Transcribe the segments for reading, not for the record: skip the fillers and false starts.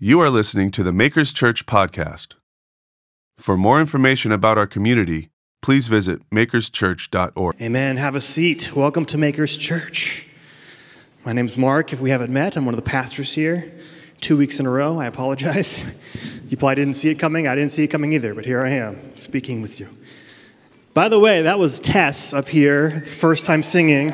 You are listening to the Makers Church podcast. For more information about our community, please visit makerschurch.org. Amen. Have a seat. Welcome to Makers Church. My name's Mark. If we haven't met, I'm one of the pastors here. 2 weeks in a row. I apologize. You probably didn't see it coming. I didn't see it coming either, but here I am speaking with you. By the way, that was Tess up here, first time singing.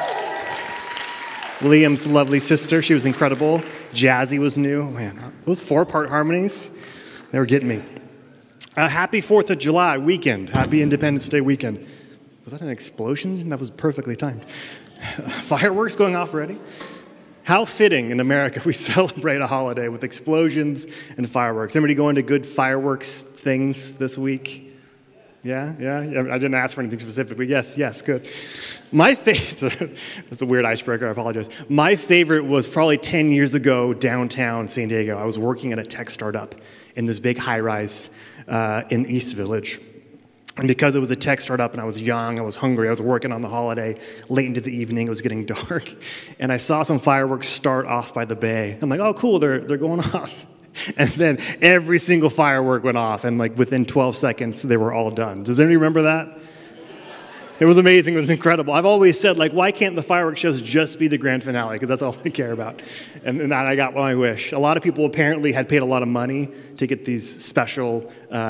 Liam's lovely sister. She was incredible. Jazzy was new. Man, those 4-part harmonies, they were getting me. Happy 4th of July weekend. Happy Independence Day weekend. Was that an explosion? That was perfectly timed. Fireworks going off already? How fitting in America we celebrate a holiday with explosions and fireworks. Anybody going to good fireworks things this week? Yeah. I didn't ask for anything specific, but yes, good. My favorite, that's a weird icebreaker, I apologize. My favorite was probably 10 years ago downtown San Diego. I was working at a tech startup in this big high-rise in East Village. And because it was a tech startup and I was young, I was hungry, I was working on the holiday, late into the evening, it was getting dark, and I saw some fireworks start off by the bay. I'm like, oh, cool, they're going off. And then every single firework went off, and like within 12 seconds, they were all done. Does anybody remember that? It was amazing. It was incredible. I've always said, like, why can't the fireworks shows just be the grand finale? Because that's all I care about. And that I got my wish. A lot of people apparently had paid a lot of money to get these special,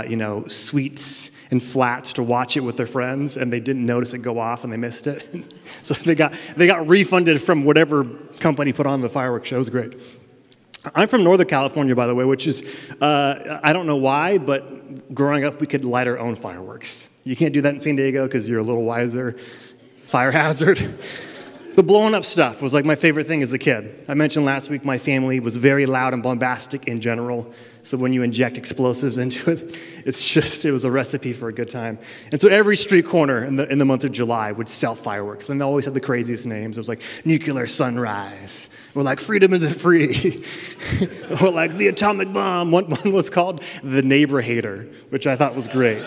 suites and flats to watch it with their friends, and they didn't notice it go off, and they missed it. So they got refunded from whatever company put on the fireworks show. It was great. I'm from Northern California, by the way, which is, I don't know why, but growing up, we could light our own fireworks. You can't do that in San Diego because you're a little wiser. Fire hazard. But blowing up stuff was like my favorite thing as a kid. I mentioned last week my family was very loud and bombastic in general. So when you inject explosives into it, it was a recipe for a good time. And so every street corner in the month of July would sell fireworks. And they always had the craziest names. It was like Nuclear Sunrise, or like Freedom Isn't Free, or like the Atomic Bomb. One was called the Neighbor Hater, which I thought was great.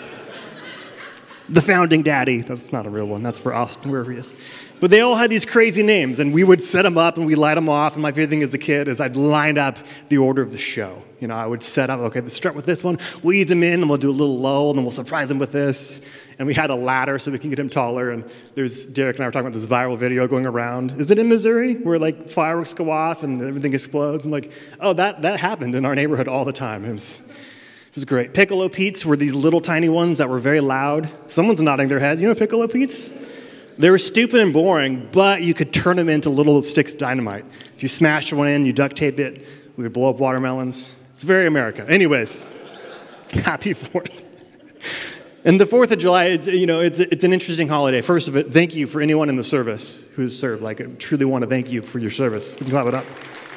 The Founding Daddy. That's not a real one. That's for Austin, wherever he is. But they all had these crazy names, and we would set them up, and we'd light them off. And my favorite thing as a kid is I'd line up the order of the show. You know, I would set up, okay, let's start with this one. We'll ease him in, and we'll do a little lull, and then we'll surprise him with this. And we had a ladder so we can get him taller. And there's Derek and I were talking about this viral video going around. Is it in Missouri where, like, fireworks go off and everything explodes? I'm like, oh, that happened in our neighborhood all the time. It was great. Piccolo Pete's were these little tiny ones that were very loud. Someone's nodding their head. You know Piccolo Pete's? They were stupid and boring, but you could turn them into little sticks of dynamite. If you smashed one in, you duct tape it, we would blow up watermelons. It's very America. Anyways, happy 4th. And the 4th of July, it's an interesting holiday. First of it, thank you for anyone in the service who's served. Like, I truly want to thank you for your service. You can clap it up.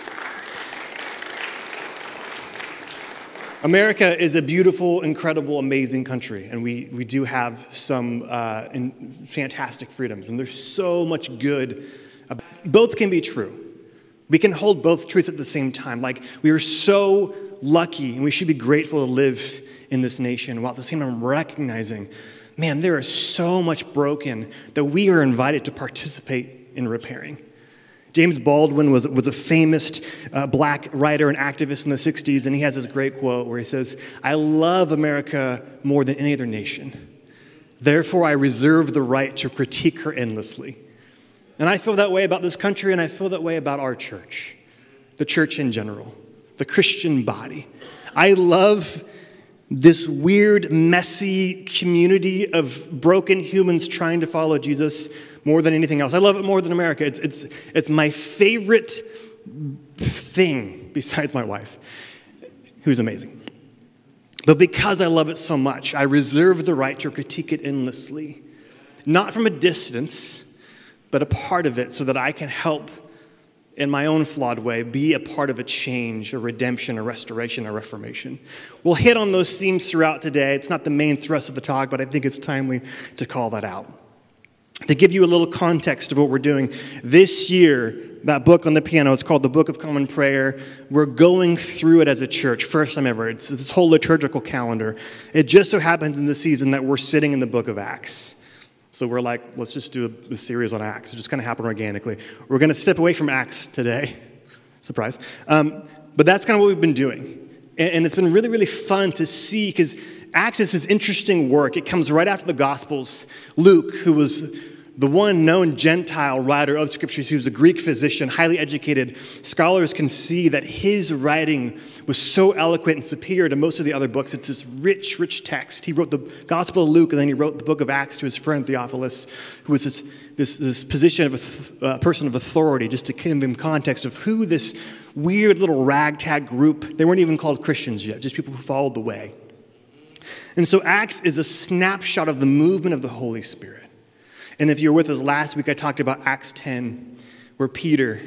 America is a beautiful, incredible, amazing country, and we do have some fantastic freedoms, and there's so much good. Both can be true. We can hold both truths at the same time. Like, we are so lucky, and we should be grateful to live in this nation, while at the same time recognizing, man, there is so much broken that we are invited to participate in repairing. James Baldwin was a famous black writer and activist in the 60s, and he has this great quote where he says, I love America more than any other nation. Therefore, I reserve the right to critique her endlessly. And I feel that way about this country, and I feel that way about our church, the church in general, the Christian body. I love this weird, messy community of broken humans trying to follow Jesus more than anything else. I love it more than America. It's my favorite thing besides my wife, who's amazing. But because I love it so much, I reserve the right to critique it endlessly, not from a distance, but a part of it so that I can help in my own flawed way, be a part of a change, a redemption, a restoration, a reformation. We'll hit on those themes throughout today. It's not the main thrust of the talk, but I think it's timely to call that out. To give you a little context of what we're doing, this year, that book on the piano, it's called the Book of Common Prayer. We're going through it as a church, first time ever. It's this whole liturgical calendar. It just so happens in this season that we're sitting in the book of Acts. So we're like, let's just do a series on Acts. It just kind of happened organically. We're going to step away from Acts today. Surprise. But that's kind of what we've been doing. And it's been really, really fun to see, because Acts is this interesting work. It comes right after the Gospels. Luke, who was the one known Gentile writer of Scriptures, he was a Greek physician, highly educated. Scholars can see that his writing was so eloquent and superior to most of the other books. It's this rich, rich text. He wrote the Gospel of Luke, and then he wrote the book of Acts to his friend Theophilus, who was this position of a person of authority, just to give him context of who this weird little ragtag group, they weren't even called Christians yet, just people who followed the way. And so Acts is a snapshot of the movement of the Holy Spirit. And if you were with us last week, I talked about Acts 10, where Peter,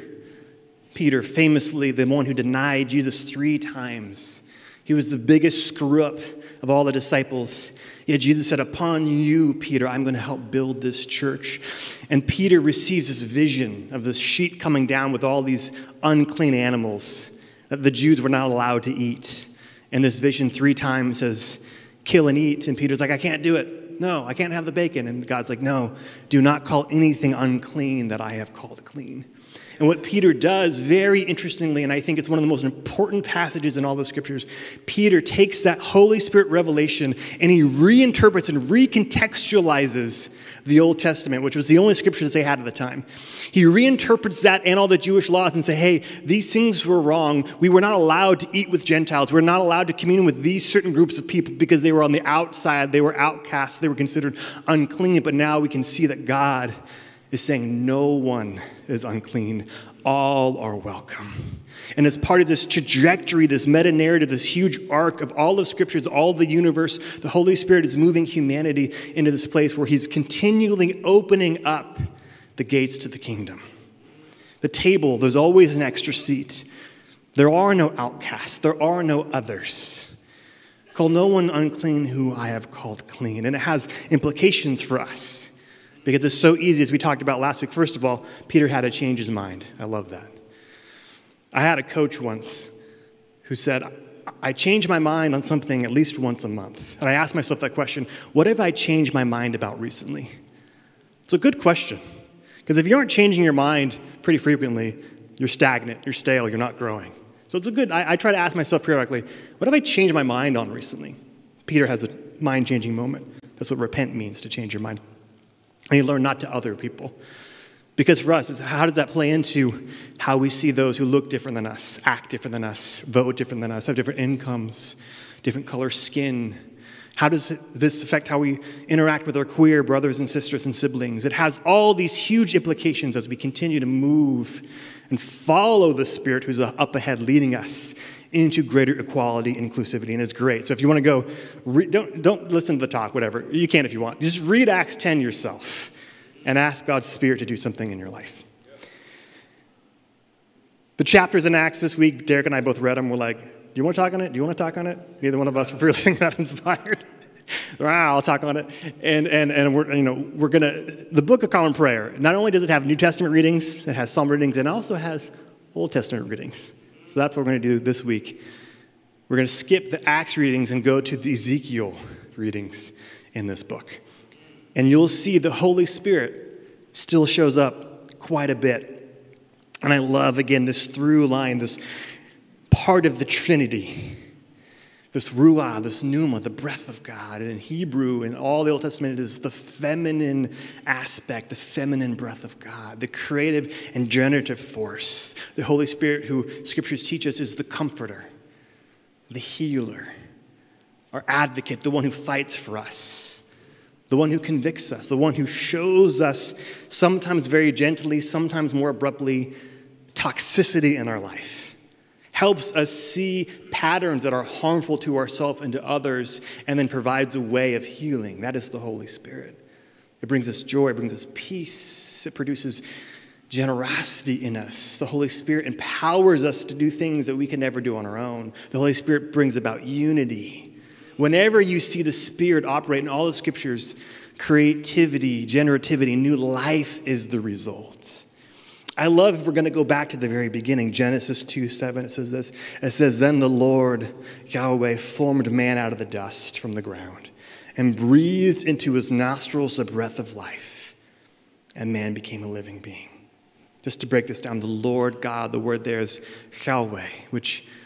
famously the one who denied Jesus 3 times, he was the biggest screw-up of all the disciples. Yet Jesus said, upon you, Peter, I'm going to help build this church. And Peter receives this vision of this sheet coming down with all these unclean animals that the Jews were not allowed to eat. And this vision 3 times says, kill and eat. And Peter's like, I can't do it. No, I can't have the bacon. And God's like, no, do not call anything unclean that I have called clean. And what Peter does, very interestingly, and I think it's one of the most important passages in all the Scriptures, Peter takes that Holy Spirit revelation and he reinterprets and recontextualizes the Old Testament, which was the only Scriptures they had at the time. He reinterprets that and all the Jewish laws and say, hey, these things were wrong. We were not allowed to eat with Gentiles. We're not allowed to commune with these certain groups of people because they were on the outside. They were outcasts. They were considered unclean. But now we can see that God is saying no one is unclean. All are welcome. And as part of this trajectory, this meta-narrative, this huge arc of all of Scriptures, all the universe, the Holy Spirit is moving humanity into this place where he's continually opening up the gates to the kingdom. The table, there's always an extra seat. There are no outcasts. There are no others. Call no one unclean who I have called clean. And it has implications for us. Because it's so easy, as we talked about last week. First of all, Peter had to change his mind. I love that. I had a coach once who said, I change my mind on something at least once a month. And I asked myself that question, what have I changed my mind about recently? It's a good question. Because if you aren't changing your mind pretty frequently, you're stagnant, you're stale, you're not growing. So it's a good, I try to ask myself periodically, what have I changed my mind on recently? Peter has a mind-changing moment. That's what repent means, to change your mind. And you learn not to other people. Because for us, how does that play into how we see those who look different than us, act different than us, vote different than us, have different incomes, different color skin? How does this affect how we interact with our queer brothers and sisters and siblings? It has all these huge implications as we continue to move and follow the Spirit who's up ahead leading us into greater equality and inclusivity, and it's great. So if you want to go, don't listen to the talk, whatever. You can if you want. Just read Acts 10 yourself and ask God's Spirit to do something in your life. The chapters in Acts this week, Derek and I both read them. We're like, do you want to talk on it? Do you want to talk on it? Neither one of us were feeling that inspired. I'll talk on it. And we're going to, the Book of Common Prayer, not only does it have New Testament readings, it has Psalm readings, and it also has Old Testament readings. So that's what we're going to do this week. We're going to skip the Acts readings and go to the Ezekiel readings in this book. And you'll see the Holy Spirit still shows up quite a bit. And I love, again, this through line, this part of the Trinity, this ruah, this pneuma, the breath of God. And in Hebrew, in all the Old Testament, it is the feminine aspect, the feminine breath of God, the creative and generative force. The Holy Spirit, who Scriptures teach us, is the comforter, the healer, our advocate, the one who fights for us, the one who convicts us, the one who shows us, sometimes very gently, sometimes more abruptly, toxicity in our life. Helps us see patterns that are harmful to ourselves and to others, and then provides a way of healing. That is the Holy Spirit. It brings us joy, it brings us peace, it produces generosity in us. The Holy Spirit empowers us to do things that we can never do on our own. The Holy Spirit brings about unity. Whenever you see the Spirit operate in all the Scriptures, creativity, generativity, new life is the result. I love, if we're going to go back to the very beginning, Genesis 2:7, it says this. It says, then the Lord, Yahweh, formed man out of the dust from the ground and breathed into his nostrils the breath of life, and man became a living being. Just to break this down, the Lord God, the word there is Yahweh, which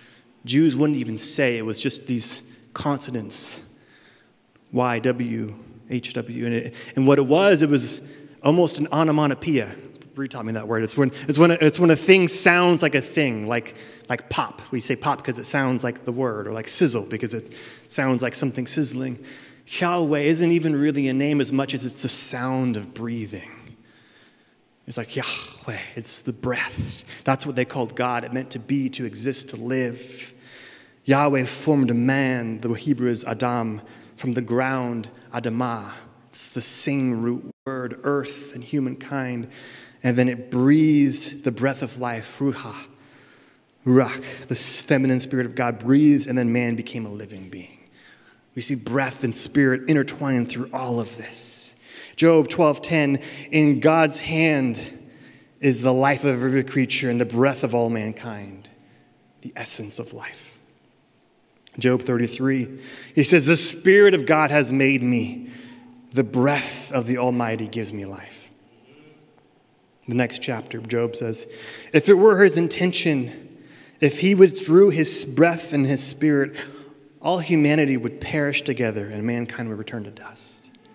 Jews wouldn't even say. It was just these consonants, Y, W, H, W. And what it was almost an onomatopoeia. Bree taught me that word. It's when a thing sounds like a thing, like pop. We say pop because it sounds like the word, or like sizzle because it sounds like something sizzling. Yahweh isn't even really a name as much as it's a sound of breathing. It's like Yahweh, it's the breath. That's what they called God. It meant to be, to exist, to live. Yahweh formed a man, the Hebrew is Adam, from the ground, Adamah. It's the same root word, earth and humankind. And then it breathed the breath of life, Ruach, the feminine spirit of God breathed, and then man became a living being. We see breath and spirit intertwined through all of this. Job 12:10, in God's hand is the life of every creature and the breath of all mankind, the essence of life. Job 33, he says, the Spirit of God has made me. The breath of the Almighty gives me life. The next chapter, Job says, if it were his intention, if he withdrew his breath and his spirit, all humanity would perish together and mankind would return to dust.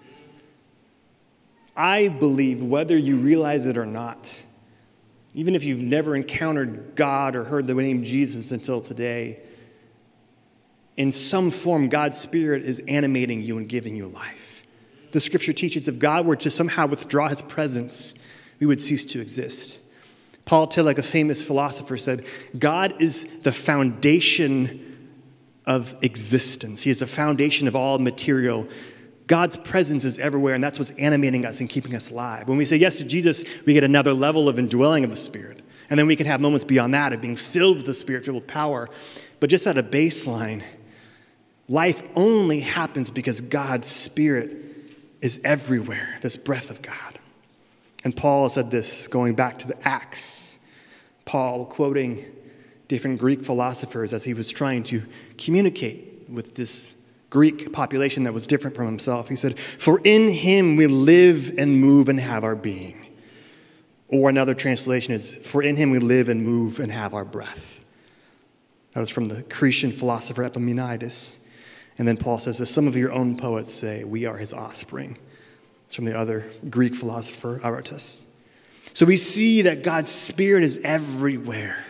I believe, whether you realize it or not, even if you've never encountered God or heard the name Jesus until today, in some form, God's Spirit is animating you and giving you life. The scripture teaches if God were to somehow withdraw his presence, we would cease to exist. Paul Tillich, a famous philosopher, said, God is the foundation of existence. He is the foundation of all material. God's presence is everywhere, and that's what's animating us and keeping us alive. When we say yes to Jesus, we get another level of indwelling of the Spirit. And then we can have moments beyond that of being filled with the Spirit, filled with power. But just at a baseline, life only happens because God's Spirit is everywhere, this breath of God. And Paul said this, going back to the Acts. Paul quoting different Greek philosophers as he was trying to communicate with this Greek population that was different from himself. He said, for in him we live and move and have our being. Or another translation is, for in him we live and move and have our breath. That was from the Cretan philosopher Epimenides. And then Paul says, as some of your own poets say, we are his offspring. It's from the other Greek philosopher, Aratus. So we see that God's Spirit is everywhere.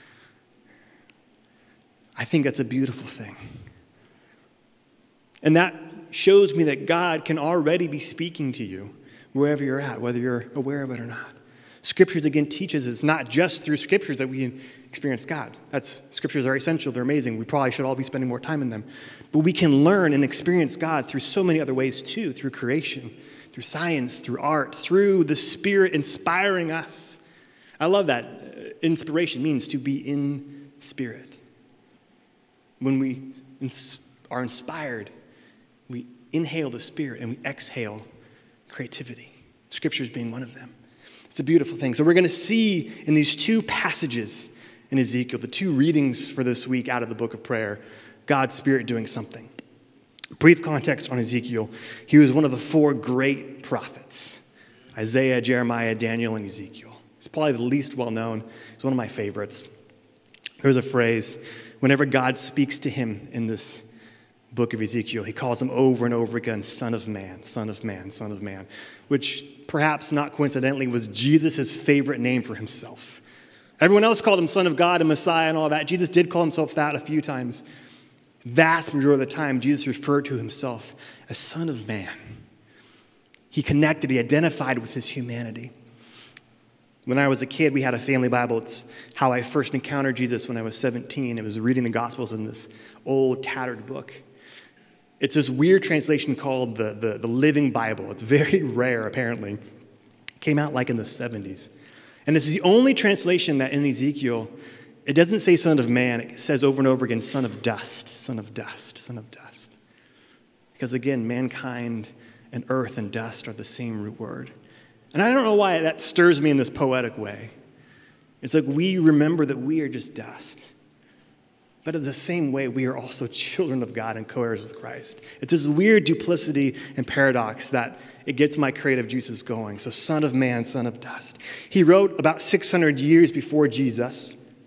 I think that's a beautiful thing. And that shows me that God can already be speaking to you wherever you're at, whether you're aware of it or not. Scriptures, again, teaches it's not just through Scriptures that we experience God. Scriptures are essential. They're amazing. We probably should all be spending more time in them. But we can learn and experience God through so many other ways, too, through creation, through science, through art, through the Spirit inspiring us. I love that. Inspiration means to be in spirit. When we are inspired, we inhale the Spirit and we exhale creativity. Scriptures being one of them. It's a beautiful thing. So we're going to see in these two passages in Ezekiel, the two readings for this week out of the book of prayer, God's Spirit doing something. Brief context on Ezekiel. He was one of the four great prophets, Isaiah, Jeremiah, Daniel, and Ezekiel. He's probably the least well-known. He's one of my favorites. There's a phrase, whenever God speaks to him in this book of Ezekiel, he calls him over and over again, Son of Man, Son of Man, Son of Man, which perhaps not coincidentally was Jesus' favorite name for himself. Everyone else called him Son of God and Messiah and all that. Jesus did call himself that a few times. Vast majority of the time, Jesus referred to himself as Son of Man. He connected, he identified with his humanity. When I was a kid, we had a family Bible. It's how I first encountered Jesus when I was 17. It was reading the Gospels in this old, tattered book. It's this weird translation called the Living Bible. It's very rare, apparently. It came out like in the 70s. And it's the only translation that in Ezekiel, it doesn't say Son of Man. It says over and over again, Son of Dust, Son of Dust, Son of Dust. Because again, mankind and earth and dust are the same root word. And I don't know why that stirs me in this poetic way. It's like we remember that we are just dust. But in the same way, we are also children of God and co-heirs with Christ. It's this weird duplicity and paradox that it gets my creative juices going. So Son of Man, Son of Dust. He wrote about 600 years before Jesus.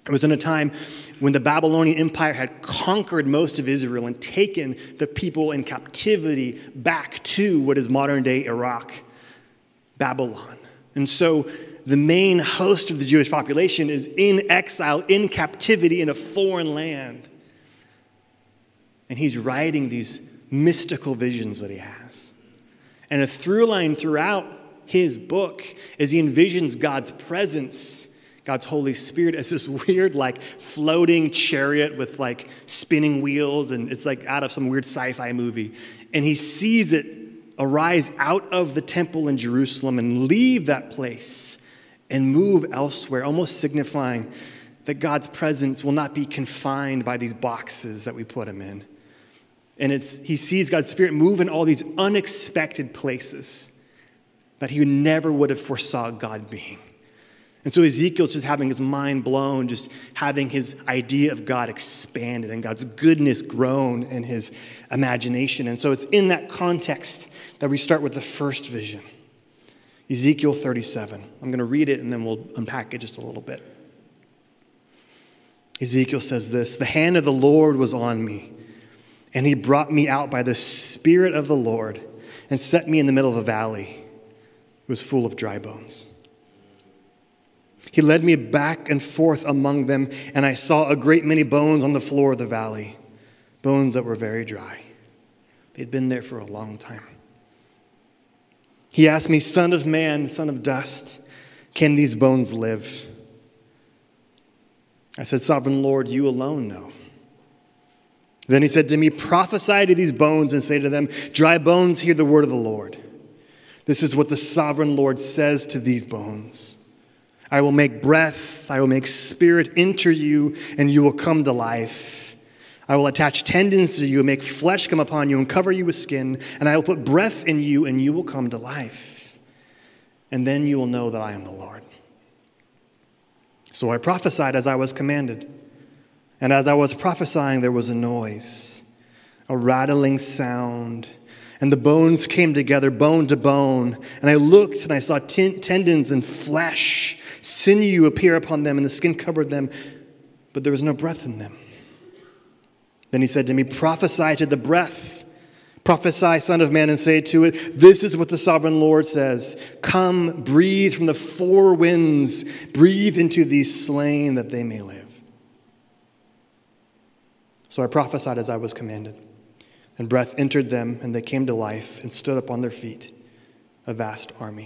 It was in a time when the Babylonian Empire had conquered most of Israel and taken the people in captivity back to what is modern-day Iraq, Babylon. And so the main host of the Jewish population is in exile, in captivity in a foreign land. And he's writing these mystical visions that he has. And a through line throughout his book is he envisions God's presence, God's Holy Spirit, as this weird, like, floating chariot with, like, spinning wheels, and it's like out of some weird sci-fi movie. And he sees it arise out of the temple in Jerusalem and leave that place and move elsewhere, almost signifying that God's presence will not be confined by these boxes that we put him in. And he sees God's Spirit move in all these unexpected places that he never would have foresaw God being. And so Ezekiel's just having his mind blown, just having his idea of God expanded and God's goodness grown in his imagination. And so it's in that context that we start with the first vision, Ezekiel 37. I'm going to read it and then we'll unpack it just a little bit. Ezekiel says this, "The hand of the Lord was on me, and he brought me out by the Spirit of the Lord and set me in the middle of a valley. It was full of dry bones. He led me back and forth among them, and I saw a great many bones on the floor of the valley, bones that were very dry. They'd been there for a long time. He asked me, 'Son of man, son of dust, can these bones live?' I said, 'Sovereign Lord, you alone know.' Then he said to me, 'Prophesy to these bones and say to them, dry bones, hear the word of the Lord. This is what the sovereign Lord says to these bones. I will make breath, I will make spirit enter you, and you will come to life. I will attach tendons to you and make flesh come upon you and cover you with skin, and I will put breath in you, and you will come to life. And then you will know that I am the Lord.' So I prophesied as I was commanded. And as I was prophesying, there was a noise, a rattling sound, and the bones came together, bone to bone. And I looked, and I saw tendons and flesh, sinew appear upon them, and the skin covered them, but there was no breath in them. Then he said to me, 'Prophesy to the breath. Prophesy, Son of man, and say to it, this is what the sovereign Lord says. Come, breathe from the four winds. Breathe into these slain that they may live.' So I prophesied as I was commanded, and breath entered them, and they came to life and stood up on their feet, a vast army.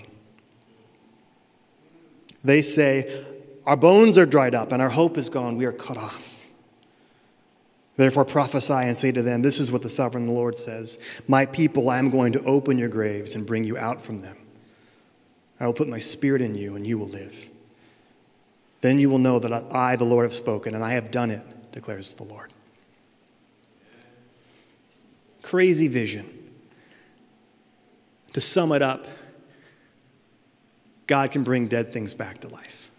They say, 'Our bones are dried up, and our hope is gone. We are cut off.' Therefore prophesy and say to them, this is what the sovereign Lord says. My people, I am going to open your graves and bring you out from them. I will put my spirit in you, and you will live. Then you will know that I, the Lord, have spoken, and I have done it, declares the Lord." Crazy vision. To sum it up, God can bring dead things back to life.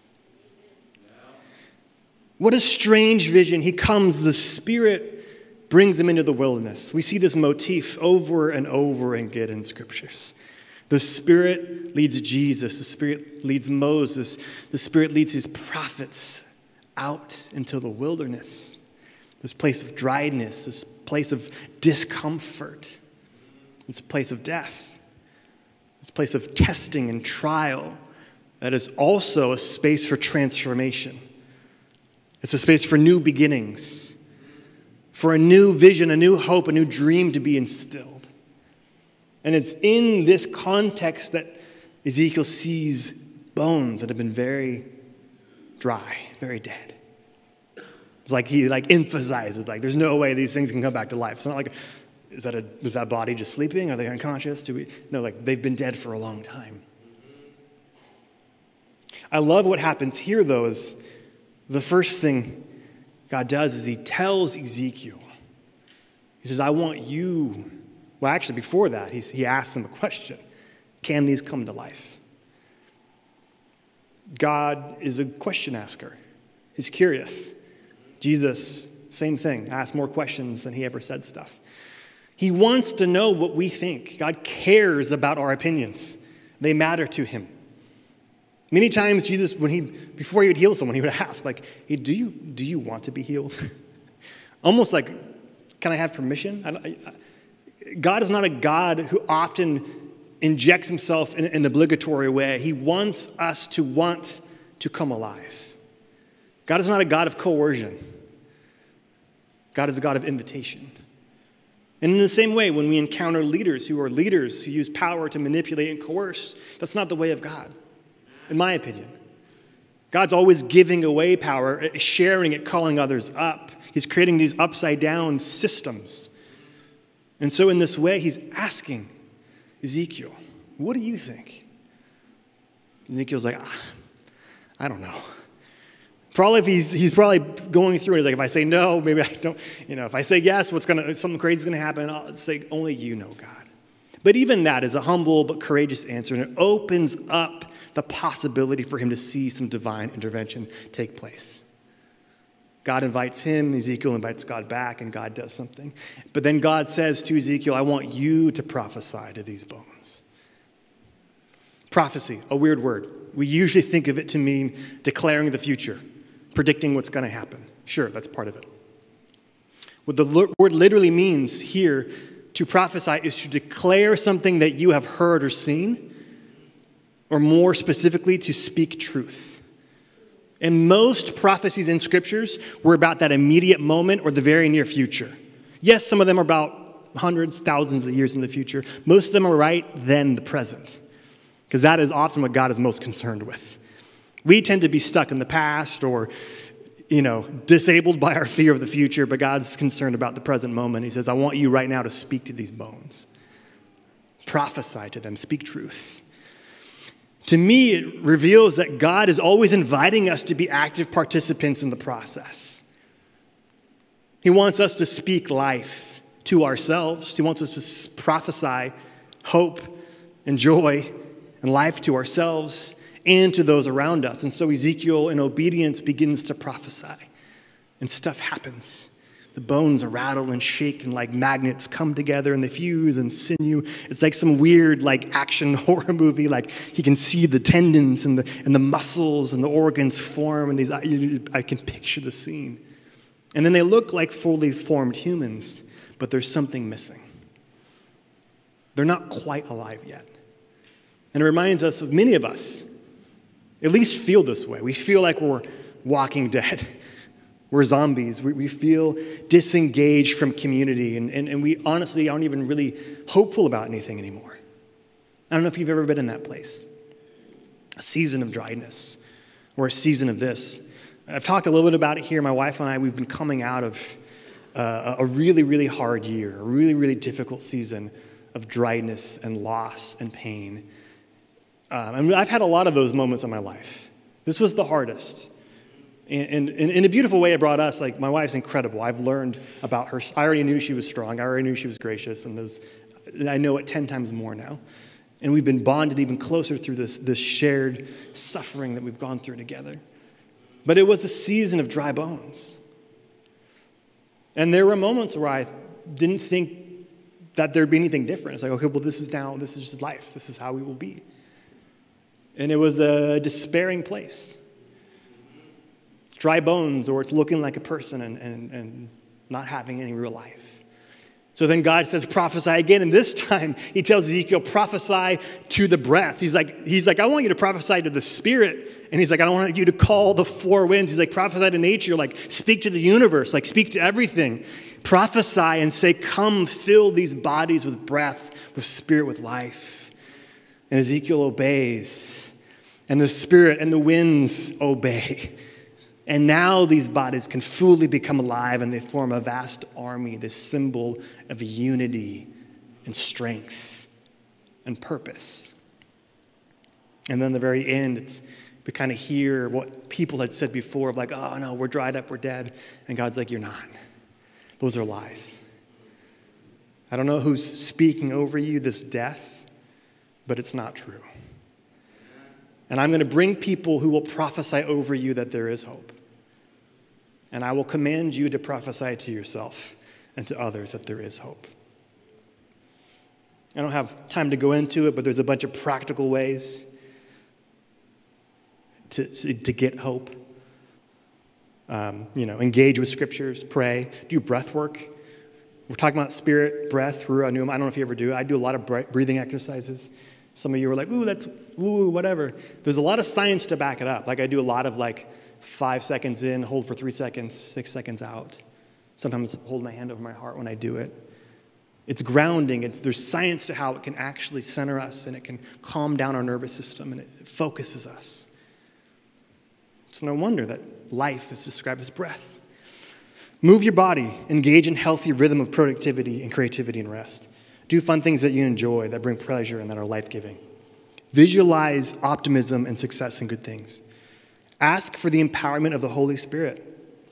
What a strange vision. He comes, the Spirit brings him into the wilderness. We see this motif over and over again in scriptures. The Spirit leads Jesus. The Spirit leads Moses. The Spirit leads his prophets out into the wilderness. This place of dryness, this place of discomfort, this place of death, this place of testing and trial that is also a space for transformation. It's a space for new beginnings, for a new vision, a new hope, a new dream to be instilled. And it's in this context that Ezekiel sees bones that have been very dry, very dead. It's like he emphasizes, there's no way these things can come back to life. It's not like, is that body just sleeping? Are they unconscious? No, they've been dead for a long time. I love what happens here, though, is the first thing God does is he tells Ezekiel, he says, I want you, well, actually before that, he asks him a question. Can these come to life? God is a question asker. He's curious. Jesus, same thing, asked more questions than he ever said stuff. He wants to know what we think. God cares about our opinions. They matter to him. Many times Jesus, before he would heal someone, he would ask, like, hey, do you want to be healed? Almost like, can I have permission? God is not a God who often injects himself in an obligatory way. He wants us to want to come alive. God is not a God of coercion. God is a God of invitation. And in the same way, when we encounter leaders who use power to manipulate and coerce, that's not the way of God, in my opinion. God's always giving away power, sharing it, calling others up. He's creating these upside-down systems. And so in this way, he's asking Ezekiel, what do you think? Ezekiel's like, I don't know. Probably if he's probably going through it, like, if I say no, maybe I don't, if I say yes, something crazy is going to happen. I'll say, only you know, God. But even that is a humble but courageous answer, and it opens up the possibility for him to see some divine intervention take place. God invites him, Ezekiel invites God back, and God does something. But then God says to Ezekiel, I want you to prophesy to these bones. Prophecy, a weird word. We usually think of it to mean declaring the future, predicting what's going to happen. Sure, that's part of it. What the word literally means here, to prophesy, is to declare something that you have heard or seen, or more specifically, to speak truth. And most prophecies in scriptures were about that immediate moment or the very near future. Yes, some of them are about hundreds, thousands of years in the future. Most of them are right then, the present, because that is often what God is most concerned with. We tend to be stuck in the past or, disabled by our fear of the future, but God's concerned about the present moment. He says, I want you right now to speak to these bones. Prophesy to them, speak truth. To me, it reveals that God is always inviting us to be active participants in the process. He wants us to speak life to ourselves. He wants us to prophesy hope and joy and life to ourselves and to those around us. And so Ezekiel, in obedience, begins to prophesy. And stuff happens. The bones rattle and shake, and like magnets come together and they fuse and sinew. It's like some weird action horror movie. Like he can see the tendons and the muscles and the organs form, and I can picture the scene. And then they look like fully formed humans, but there's something missing. They're not quite alive yet. And it reminds us of many of us, at least feel this way. We feel like we're walking dead. We're zombies. We feel disengaged from community, and we honestly aren't even really hopeful about anything anymore. I don't know if you've ever been in that place. A season of dryness or a season of this. I've talked a little bit about it here. My wife and I, we've been coming out of a really, really hard year, a really, really difficult season of dryness and loss and pain. I've had a lot of those moments in my life. This was the hardest. And in a beautiful way, it brought us, my wife's incredible. I've learned about her. I already knew she was strong. I already knew she was gracious. And I know it 10 times more now. And we've been bonded even closer through this shared suffering that we've gone through together. But it was a season of dry bones. And there were moments where I didn't think that there'd be anything different. It's like, okay, well, this is just life. This is how we will be. And it was a despairing place. Dry bones, or it's looking like a person and not having any real life. So then God says, prophesy again. And this time he tells Ezekiel, prophesy to the breath. He's like, I want you to prophesy to the spirit. And he's like, I don't want you to call the four winds. He's like, prophesy to nature, speak to the universe, speak to everything. Prophesy and say, come fill these bodies with breath, with spirit, with life. And Ezekiel obeys. And the spirit and the winds obey. And now these bodies can fully become alive, and they form a vast army, this symbol of unity and strength and purpose. And then the very end, we kind of hear what people had said before of oh no, we're dried up, we're dead. And God's like, you're not. Those are lies. I don't know who's speaking over you this death, but it's not true. And I'm going to bring people who will prophesy over you that there is hope. And I will command you to prophesy to yourself and to others that there is hope. I don't have time to go into it, but there's a bunch of practical ways. to get hope. Engage with scriptures, pray, do breath work. We're talking about spirit, breath, ruah, pneuma. I don't know if you ever do it. I do a lot of breathing exercises. Some of you are like, whatever. There's a lot of science to back it up. Like I do a lot of 5 seconds in, hold for 3 seconds, 6 seconds out. Sometimes hold my hand over my heart when I do it. It's grounding. There's science to how it can actually center us, and it can calm down our nervous system, and it focuses us. It's no wonder that life is described as breath. Move your body. Engage in healthy rhythm of productivity and creativity and rest. Do fun things that you enjoy, that bring pleasure and that are life-giving. Visualize optimism and success and good things. Ask for the empowerment of the Holy Spirit.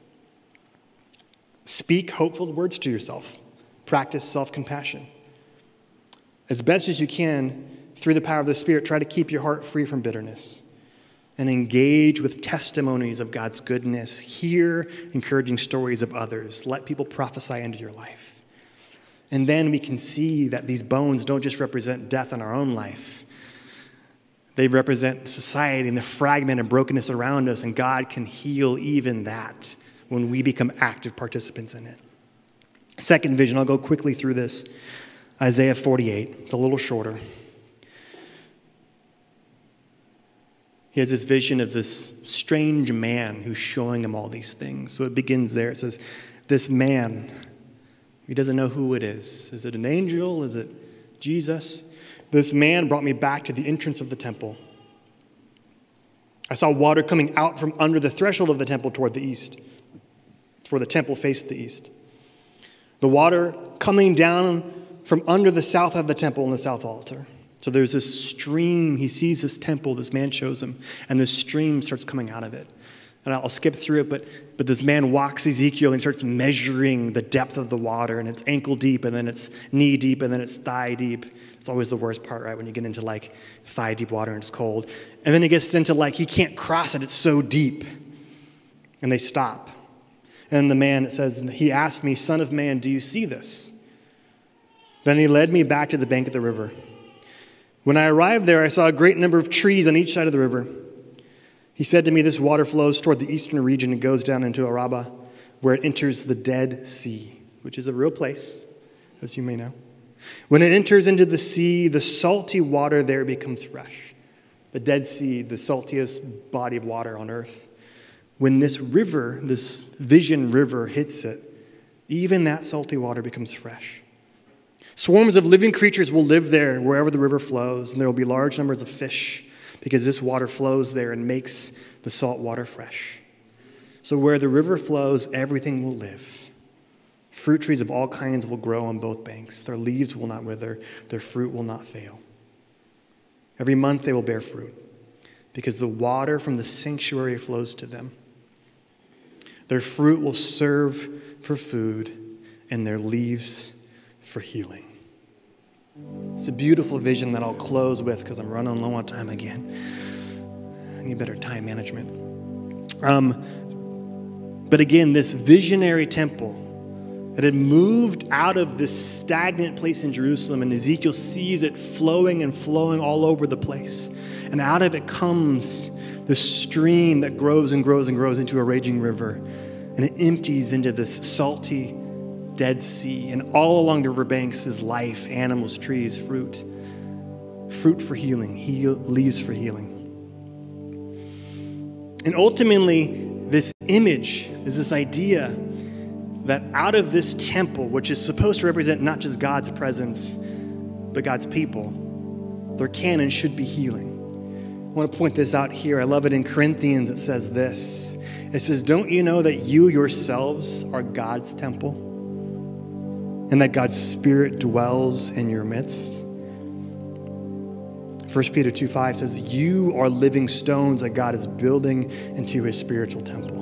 Speak hopeful words to yourself. Practice self-compassion. As best as you can, through the power of the Spirit, try to keep your heart free from bitterness. And engage with testimonies of God's goodness. Hear encouraging stories of others. Let people prophesy into your life. And then we can see that these bones don't just represent death in our own life. They represent society and the fragment and brokenness around us, and God can heal even that when we become active participants in it. Second vision, I'll go quickly through this. Isaiah 48, it's a little shorter. He has this vision of this strange man who's showing him all these things. So it begins there. It says, this man, he doesn't know who it is. Is it an angel? Is it Jesus? This man brought me back to the entrance of the temple. I saw water coming out from under the threshold of the temple toward the east, for the temple faced the east. The water coming down from under the south of the temple and the south altar. So there's this stream. He sees this temple, this man shows him, and this stream starts coming out of it. And I'll skip through it, but this man walks Ezekiel and starts measuring the depth of the water, and it's ankle deep, and then it's knee deep, and then it's thigh deep. It's always the worst part, right, when you get into thigh deep water and it's cold. And then it gets into he can't cross it, it's so deep. And they stop. And the man, it says, he asked me, Son of man, do you see this? Then he led me back to the bank of the river. When I arrived there, I saw a great number of trees on each side of the river. He said to me, this water flows toward the eastern region and goes down into Arabah, where it enters the Dead Sea, which is a real place, as you may know. When it enters into the sea, the salty water there becomes fresh. The Dead Sea, the saltiest body of water on earth. When this river, this vision river hits it, even that salty water becomes fresh. Swarms of living creatures will live there wherever the river flows, and there will be large numbers of fish because this water flows there and makes the salt water fresh. So where the river flows, everything will live. Fruit trees of all kinds will grow on both banks. Their leaves will not wither. Their fruit will not fail. Every month they will bear fruit because the water from the sanctuary flows to them. Their fruit will serve for food and their leaves for healing. It's a beautiful vision that I'll close with because I'm running low on time again. I need better time management. But again, this visionary temple that had moved out of this stagnant place in Jerusalem, and Ezekiel sees it flowing and flowing all over the place. And out of it comes the stream that grows and grows and grows into a raging river. And it empties into this salty Dead Sea, and all along the riverbanks is life, animals, trees, fruit for healing, leaves for healing. And ultimately, this image is this idea that out of this temple, which is supposed to represent not just God's presence, but God's people, there can and should be healing. I want to point this out here. I love it in Corinthians. It says this. It says, don't you know that you yourselves are God's temple? And that God's Spirit dwells in your midst. 1 Peter 2:5 says, you are living stones that God is building into his spiritual temple.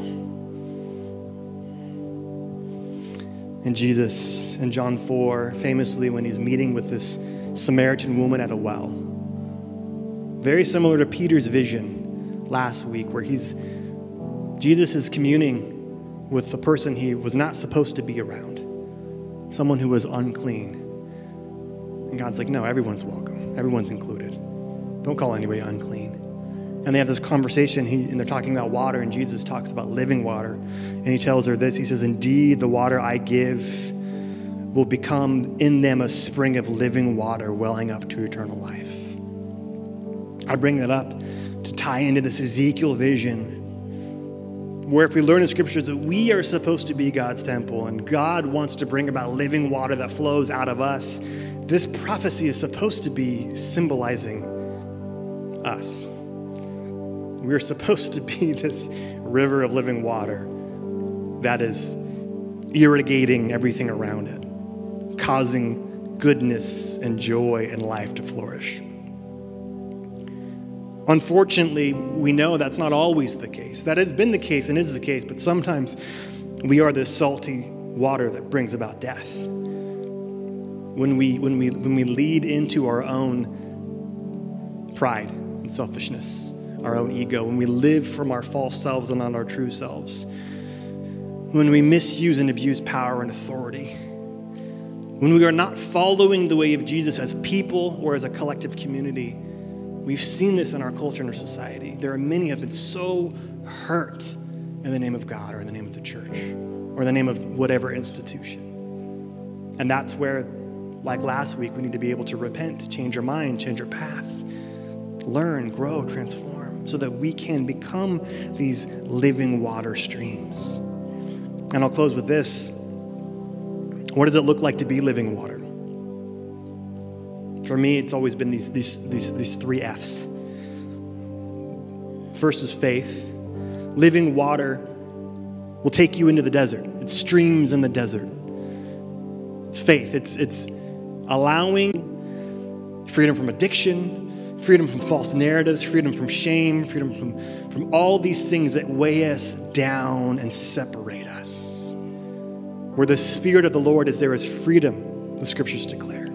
And Jesus in John 4, famously when he's meeting with this Samaritan woman at a well, very similar to Peter's vision last week where Jesus is communing with the person he was not supposed to be around. Someone who was unclean. And God's like, no, everyone's welcome. Everyone's included. Don't call anybody unclean. And they have this conversation, and they're talking about water, and Jesus talks about living water. And he tells her this, he says, indeed, the water I give will become in them a spring of living water welling up to eternal life. I bring that up to tie into this Ezekiel vision, where if we learn in scriptures that we are supposed to be God's temple and God wants to bring about living water that flows out of us, this prophecy is supposed to be symbolizing us. We're supposed to be this river of living water that is irrigating everything around it, causing goodness and joy and life to flourish. Unfortunately, we know that's not always the case. That has been the case and is the case, but sometimes we are this salty water that brings about death. When we lead into our own pride and selfishness, our own ego, when we live from our false selves and not our true selves, when we misuse and abuse power and authority, when we are not following the way of Jesus as people or as a collective community. We've seen this in our culture and our society. There are many who have been so hurt in the name of God or in the name of the church or in the name of whatever institution. And that's where, like last week, we need to be able to repent, change our mind, change our path, learn, grow, transform, so that we can become these living water streams. And I'll close with this. What does it look like to be living water? For me, it's always been these three F's. First is faith. Living water will take you into the desert. It's streams in the desert. It's faith. It's allowing freedom from addiction, freedom from false narratives, freedom from shame, freedom from all these things that weigh us down and separate us. Where the Spirit of the Lord is, there is freedom, the scriptures declare.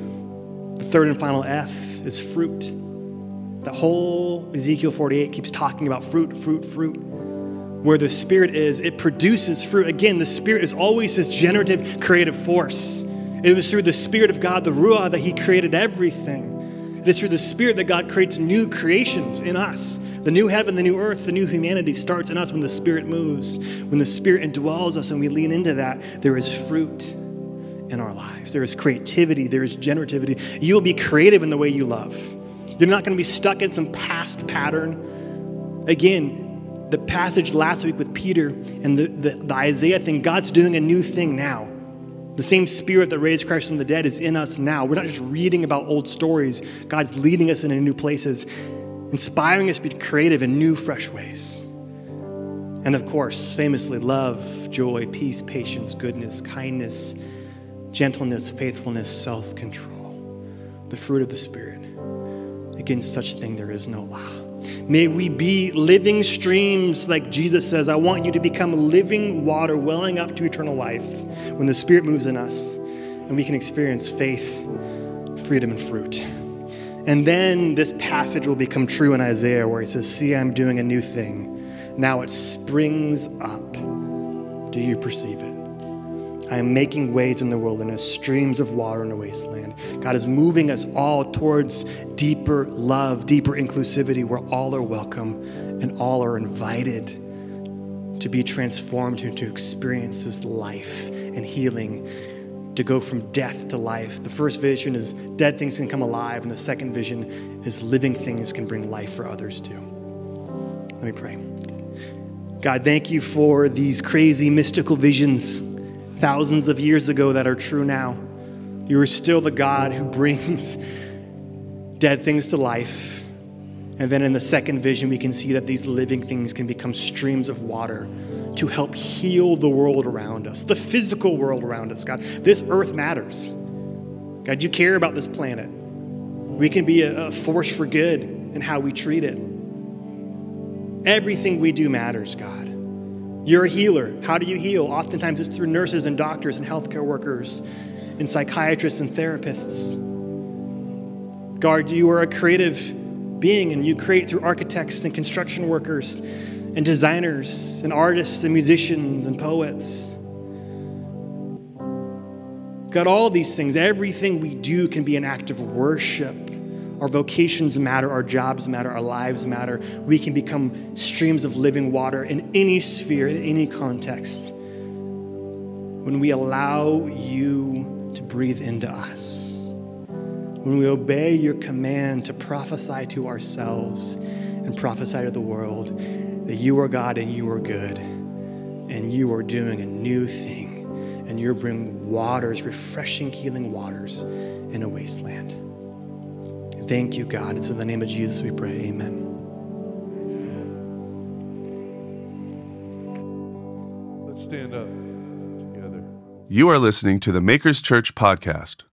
The third and final F is fruit. The whole Ezekiel 48 keeps talking about fruit, fruit, fruit. Where the Spirit is, it produces fruit. Again, the Spirit is always this generative, creative force. It was through the Spirit of God, the Ruah, that He created everything. It is through the Spirit that God creates new creations in us. The new heaven, the new earth, the new humanity starts in us when the Spirit moves. When the Spirit indwells us and we lean into that, there is fruit in our lives. There is creativity. There is generativity. You'll be creative in the way you love. You're not going to be stuck in some past pattern. Again, the passage last week with Peter and the Isaiah thing, God's doing a new thing now. The same Spirit that raised Christ from the dead is in us now. We're not just reading about old stories. God's leading us into new places, inspiring us to be creative in new, fresh ways. And of course, famously, love, joy, peace, patience, goodness, kindness, gentleness, faithfulness, self-control, the fruit of the Spirit. Against such thing there is no law. May we be living streams like Jesus says, I want you to become living water welling up to eternal life when the Spirit moves in us and we can experience faith, freedom, and fruit. And then this passage will become true in Isaiah where he says, see, I'm doing a new thing. Now it springs up. Do you perceive it? I am making ways in the wilderness, streams of water in a wasteland. God is moving us all towards deeper love, deeper inclusivity, where all are welcome and all are invited to be transformed and to experience this life and healing, to go from death to life. The first vision is dead things can come alive, and the second vision is living things can bring life for others too. Let me pray. God, thank you for these crazy mystical visions thousands of years ago that are true now. You are still the God who brings dead things to life. And then in the second vision, we can see that these living things can become streams of water to help heal the world around us, the physical world around us, God. This earth matters. God, you care about this planet. We can be a force for good in how we treat it. Everything we do matters, God. You're a healer. How do you heal? Oftentimes it's through nurses and doctors and healthcare workers and psychiatrists and therapists. God, you are a creative being, and you create through architects and construction workers and designers and artists and musicians and poets. God, all these things, everything we do can be an act of worship. Our vocations matter, our jobs matter, our lives matter. We can become streams of living water in any sphere, in any context, when we allow you to breathe into us. When we obey your command to prophesy to ourselves and prophesy to the world that you are God and you are good and you are doing a new thing and you're bringing waters, refreshing, healing waters in a wasteland. Thank you, God. It's in the name of Jesus we pray. Amen. Let's stand up together. You are listening to the Makers Church podcast.